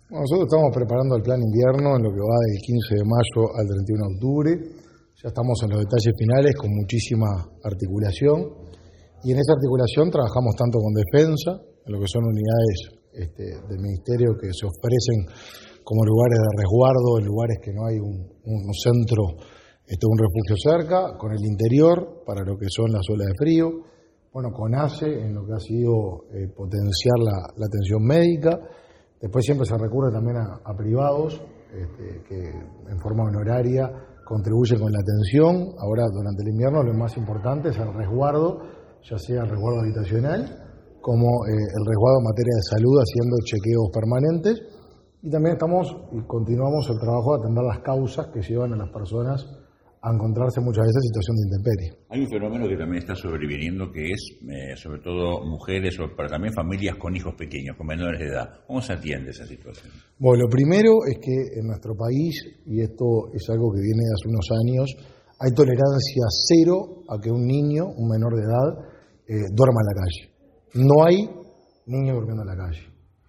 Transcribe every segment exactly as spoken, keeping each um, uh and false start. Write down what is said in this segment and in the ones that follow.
Bueno, nosotros estamos preparando el plan invierno en lo que va del quince de mayo al treinta y uno de octubre. Ya estamos en los detalles finales con muchísima articulación. Y en esa articulación trabajamos tanto con defensa, en lo que son unidades este, del Ministerio que se ofrecen como lugares de resguardo, en lugares que no hay un, un centro, este, un refugio cerca, con el interior, para lo que son las olas de frío, bueno, con A C E, en lo que ha sido eh, potenciar la, la atención médica. Después siempre se recurre también a, a privados, este, que en forma honoraria contribuyen con la atención. Ahora, durante el invierno, lo más importante es el resguardo, ya sea el resguardo habitacional, como eh, el resguardo en materia de salud, haciendo chequeos permanentes. Y también estamos y continuamos el trabajo de atender las causas que llevan a las personas a encontrarse muchas veces en situación de intemperie. Hay un fenómeno que también está sobreviniendo, que es eh, sobre todo mujeres, pero también familias con hijos pequeños, con menores de edad. ¿Cómo se atiende esa situación? Bueno, lo primero es que en nuestro país, y esto es algo que viene de hace unos años, hay tolerancia cero a que un niño, un menor de edad, eh, duerma en la calle. No hay niños durmiendo en la calle.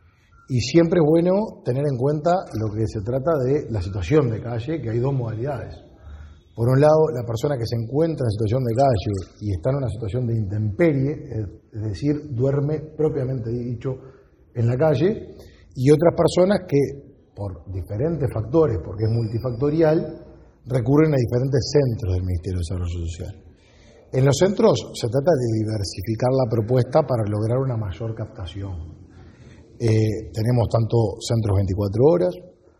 Y siempre es bueno tener en cuenta lo que se trata de la situación de calle, que hay dos modalidades. Por un lado, la persona que se encuentra en situación de calle y está en una situación de intemperie, es decir, duerme propiamente dicho en la calle, y otras personas que, por diferentes factores, porque es multifactorial, recurren a diferentes centros del Ministerio de Desarrollo Social. En los centros se trata de diversificar la propuesta para lograr una mayor captación. Eh, tenemos tanto centros veinticuatro horas,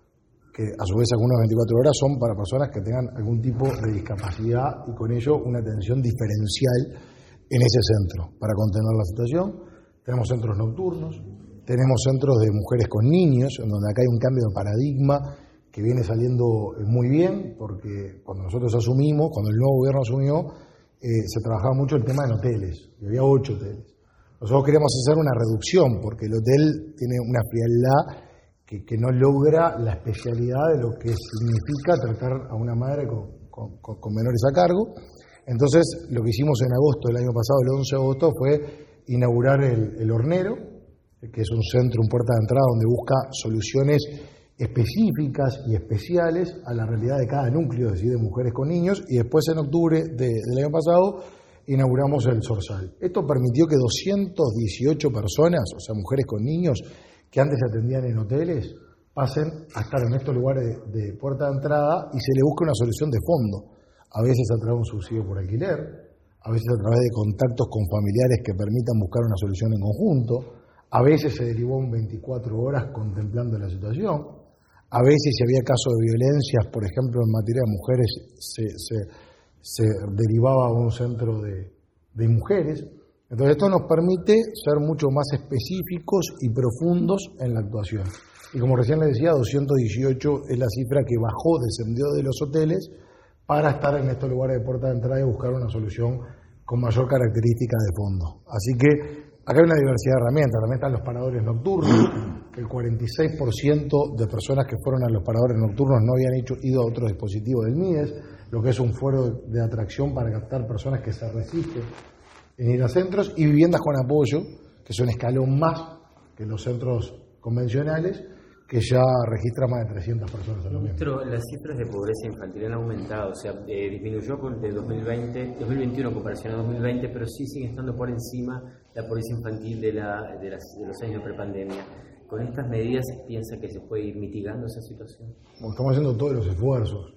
que a su vez algunos veinticuatro horas son para personas que tengan algún tipo de discapacidad y con ello una atención diferencial en ese centro para contener la situación. Tenemos centros nocturnos, tenemos centros de mujeres con niños, en donde acá hay un cambio de paradigma que viene saliendo muy bien, porque cuando nosotros asumimos, cuando el nuevo gobierno asumió, eh, se trabajaba mucho el tema en hoteles, y había ocho hoteles. Nosotros queríamos hacer una reducción, porque el hotel tiene una frialdad que, que no logra la especialidad de lo que significa tratar a una madre con, con, con menores a cargo. Entonces, lo que hicimos en agosto del año pasado, el once de agosto, fue inaugurar el, el Hornero, que es un centro, un puerta de entrada donde busca soluciones específicas y especiales a la realidad de cada núcleo, es decir, de mujeres con niños, y después en octubre de, del año pasado inauguramos el Zorzal. Esto permitió que doscientas dieciocho personas, o sea, mujeres con niños, que antes se atendían en hoteles, pasen a estar en estos lugares de, de puerta de entrada y se le busque una solución de fondo, a veces a través de un subsidio por alquiler, a veces a través de contactos con familiares que permitan buscar una solución en conjunto, a veces se derivó en veinticuatro horas contemplando la situación, a veces si había casos de violencias, por ejemplo en materia de mujeres, se, se, se derivaba a un centro de, de mujeres. Entonces esto nos permite ser mucho más específicos y profundos en la actuación. Y como recién les decía, doscientos dieciocho es la cifra que bajó, descendió de los hoteles para estar en estos lugares de puerta de entrada y buscar una solución con mayor característica de fondo. Así que acá hay una diversidad de herramientas. También están los paradores nocturnos, que el cuarenta y seis por ciento de personas que fueron a los paradores nocturnos no habían hecho, ido a otro dispositivo del M I D E S, lo que es un foro de atracción para captar personas que se resisten en ir a centros, y viviendas con apoyo, que son un escalón más que los centros convencionales, que ya registra más de trescientas personas en lo mismo. Pero las cifras de pobreza infantil han aumentado, o sea, eh, disminuyó con, de dos mil veinte, dos mil veintiuno en comparación a dos mil veinte, pero sí sigue estando por encima la pobreza infantil de, la, de, las, de los años de prepandemia. ¿Con estas medidas piensa que se puede ir mitigando esa situación? Bueno, estamos haciendo todos los esfuerzos.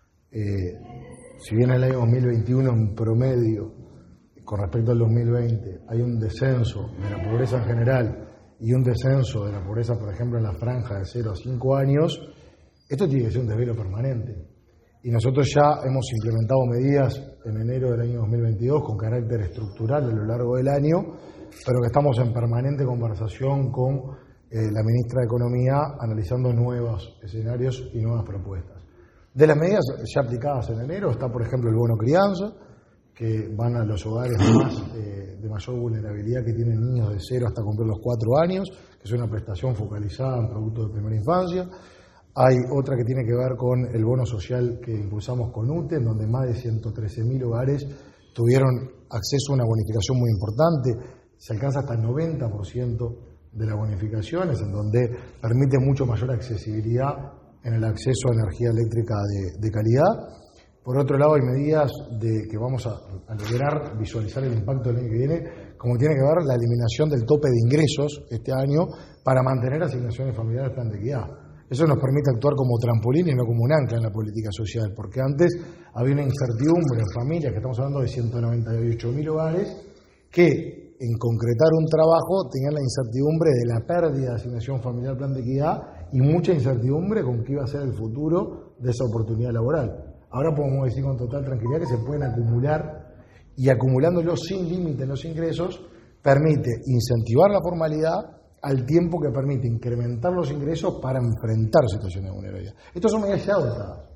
Eh, si bien en el año dos mil veintiuno en promedio, con respecto al dos mil veinte, hay un descenso de la pobreza en general y un descenso de la pobreza, por ejemplo, en la franja de cero a cinco años, esto tiene que ser un desvelo permanente. Y nosotros ya hemos implementado medidas en enero del año dos mil veintidós con carácter estructural a lo largo del año, pero que estamos en permanente conversación con eh, la ministra de Economía, analizando nuevos escenarios y nuevas propuestas. De las medidas ya aplicadas en enero está, por ejemplo, el bono crianza, que van a los hogares más eh, de mayor vulnerabilidad, que tienen niños de cero hasta cumplir los cuatro años, que es una prestación focalizada en productos de primera infancia. Hay otra que tiene que ver con el bono social que impulsamos con U T E, en donde más de ciento trece mil hogares tuvieron acceso a una bonificación muy importante, se alcanza hasta el noventa por ciento de las bonificaciones, en donde permite mucho mayor accesibilidad en el acceso a energía eléctrica de, de calidad. Por otro lado, hay medidas de que vamos a, a lograr visualizar el impacto del año que viene, como tiene que ver la eliminación del tope de ingresos este año para mantener asignaciones familiares plan de equidad. Eso nos permite actuar como trampolín y no como un ancla en la política social, porque antes había una incertidumbre en familias, que estamos hablando de ciento noventa y ocho mil hogares, que en concretar un trabajo tenían la incertidumbre de la pérdida de asignación familiar plan de equidad y mucha incertidumbre con qué iba a ser el futuro de esa oportunidad laboral. Ahora podemos decir con total tranquilidad que se pueden acumular, y acumulándolos sin límite en los ingresos permite incentivar la formalidad al tiempo que permite incrementar los ingresos para enfrentar situaciones de vulnerabilidad. Estas son medidas ya adoptadas,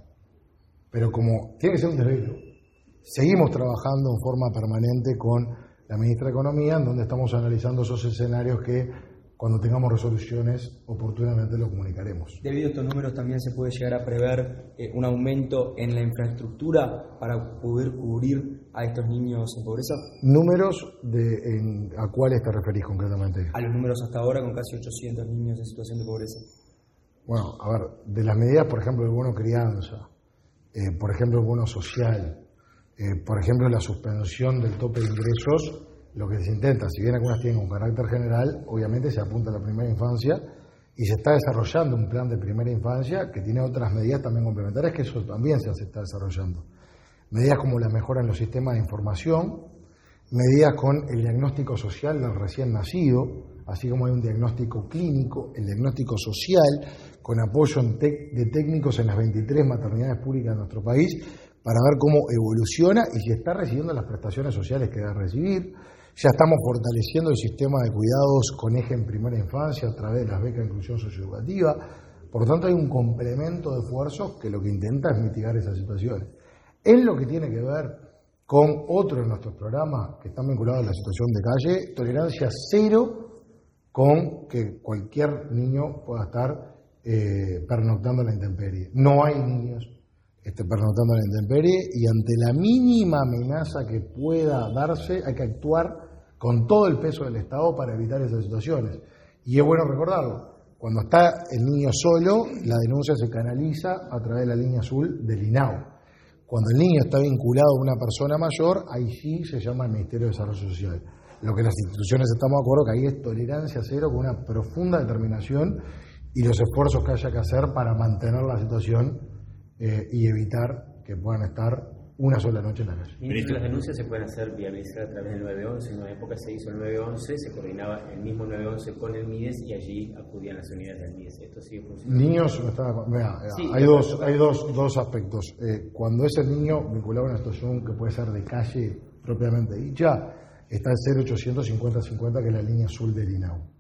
pero como tiene que ser un desvelo, seguimos trabajando en forma permanente con la ministra de Economía, en donde estamos analizando esos escenarios que cuando tengamos resoluciones oportunamente lo comunicaremos. Debido a estos números también se puede llegar a prever eh, un aumento en la infraestructura para poder cubrir a estos niños en pobreza. ¿Números de en, a cuáles te referís concretamente? A los números hasta ahora con casi ochocientos niños en situación de pobreza. Bueno, a ver, de las medidas, por ejemplo, el bono crianza, eh, por ejemplo, el bono social, eh, por ejemplo, la suspensión del tope de ingresos, lo que se intenta, si bien algunas tienen un carácter general, obviamente se apunta a la primera infancia y se está desarrollando un plan de primera infancia que tiene otras medidas también complementarias, que eso también se está desarrollando. Medidas como la mejora en los sistemas de información, medidas con el diagnóstico social del recién nacido, así como hay un diagnóstico clínico, el diagnóstico social, con apoyo en tec- de técnicos en las veintitrés maternidades públicas de nuestro país, para ver cómo evoluciona y si está recibiendo las prestaciones sociales que debe recibir. Ya estamos fortaleciendo el sistema de cuidados con eje en primera infancia a través de las becas de inclusión socioeducativa. Por lo tanto, hay un complemento de esfuerzos que lo que intenta es mitigar esas situaciones. En lo que tiene que ver con otro de nuestros programas que están vinculados a la situación de calle, tolerancia cero con que cualquier niño pueda estar eh, pernoctando en la intemperie. No hay niños este, pernoctando en la intemperie, y ante la mínima amenaza que pueda darse hay que actuar con todo el peso del Estado para evitar esas situaciones. Y es bueno recordarlo, cuando está el niño solo, la denuncia se canaliza a través de la línea azul del I N A U. Cuando el niño está vinculado a una persona mayor, ahí sí se llama el Ministerio de Desarrollo Social. Lo que las instituciones estamos de acuerdo que ahí es tolerancia cero, con una profunda determinación y los esfuerzos que haya que hacer para mantener la situación eh, y evitar que puedan estar una sola noche en la calle. Ministro, las denuncias se pueden hacer viabilizar a través del nueve once. En una época se hizo el nueve once, se coordinaba el mismo nueve once con el MIDES y allí acudían las unidades del MIDES. ¿Esto sigue funcionando? Niños, me estaba, mira, Sí, hay, dos, hay dos, dos aspectos. Eh, cuando es el niño vinculado a una situación que puede ser de calle propiamente dicha, está el cero ochocientos cincuenta cincuenta, que es la línea azul del I N A U.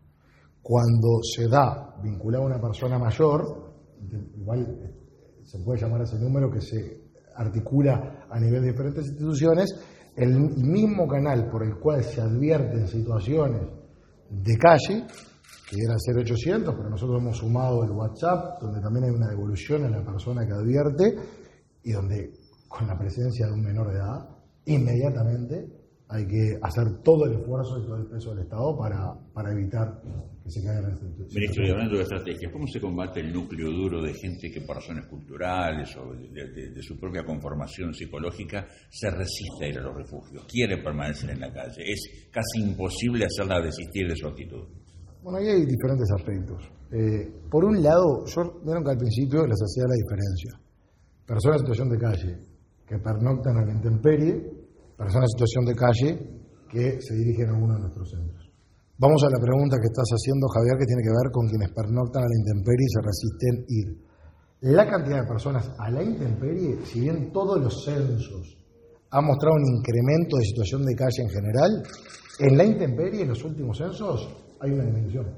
Cuando se da vinculado a una persona mayor, igual se puede llamar a ese número que se articula a nivel de diferentes instituciones, el mismo canal por el cual se advierten situaciones de calle, que era el cero ochocientos, pero nosotros hemos sumado el WhatsApp, donde también hay una devolución a la persona que advierte, y donde con la presencia de un menor de edad, inmediatamente hay que hacer todo el esfuerzo y todo el peso del Estado para, para evitar que se caigan en esta situación. Ministro, y hablando de estrategias, ¿cómo se combate el núcleo duro de gente que por razones culturales o de, de, de su propia conformación psicológica se resiste a ir a los refugios, quiere permanecer en la calle? Es casi imposible hacerla desistir de su actitud. Bueno, ahí hay diferentes aspectos. Eh, por un lado, yo vieron que al principio les hacía la diferencia. Personas en situación de calle que pernoctan a la intemperie, personas en situación de calle que se dirigen a uno de nuestros centros. Vamos a la pregunta que estás haciendo, Javier, que tiene que ver con quienes pernoctan a la intemperie y se resisten a ir. La cantidad de personas a la intemperie, si bien todos los censos han mostrado un incremento de situación de calle en general, en la intemperie, en los últimos censos, hay una disminución.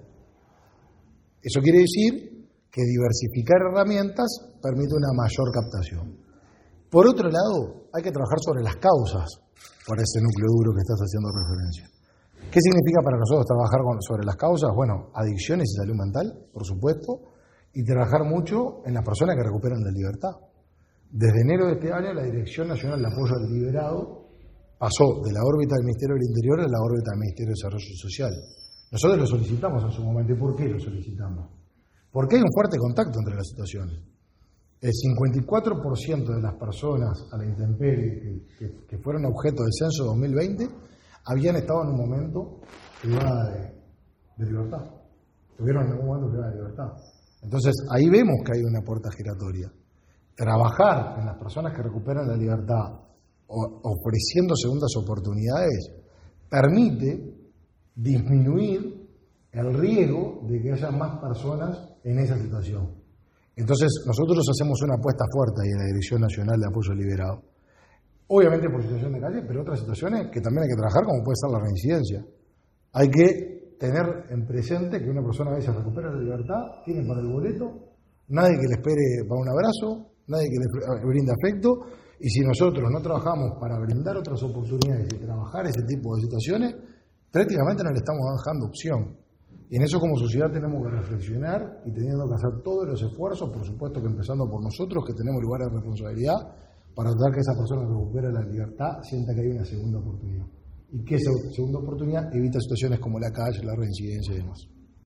Eso quiere decir que diversificar herramientas permite una mayor captación. Por otro lado, hay que trabajar sobre las causas para ese núcleo duro que estás haciendo referencia. ¿Qué significa para nosotros trabajar con, sobre las causas? Bueno, adicciones y salud mental, por supuesto, y trabajar mucho en las personas que recuperan la libertad. Desde enero de este año, la Dirección Nacional de Apoyo al Liberado pasó de la órbita del Ministerio del Interior a la órbita del Ministerio de Desarrollo Social. Nosotros lo solicitamos en su momento. ¿Y por qué lo solicitamos? Porque hay un fuerte contacto entre las situaciones. El cincuenta y cuatro por ciento de las personas a la intemperie que, que, que fueron objeto del censo dos mil veinte habían estado en un momento privada de, de libertad. Tuvieron en algún momento privada de libertad. Entonces, ahí vemos que hay una puerta giratoria. Trabajar en las personas que recuperan la libertad o, ofreciendo segundas oportunidades permite disminuir el riesgo de que haya más personas en esa situación. Entonces, nosotros hacemos una apuesta fuerte ahí en la Dirección Nacional de Apoyo Liberado. Obviamente por situación de calle, pero otras situaciones que también hay que trabajar, como puede ser la reincidencia. Hay que tener en presente que una persona a veces recupera la libertad, tiene para el boleto, nadie que le espere para un abrazo, nadie que le brinde afecto, y si nosotros no trabajamos para brindar otras oportunidades y trabajar ese tipo de situaciones, prácticamente no le estamos dejando opción. Y en eso como sociedad tenemos que reflexionar y teniendo que hacer todos los esfuerzos, por supuesto que empezando por nosotros, que tenemos lugar de responsabilidad, para tratar que esa persona que recupera la libertad sienta que hay una segunda oportunidad. Y que esa segunda oportunidad evita situaciones como la calle, la reincidencia y demás.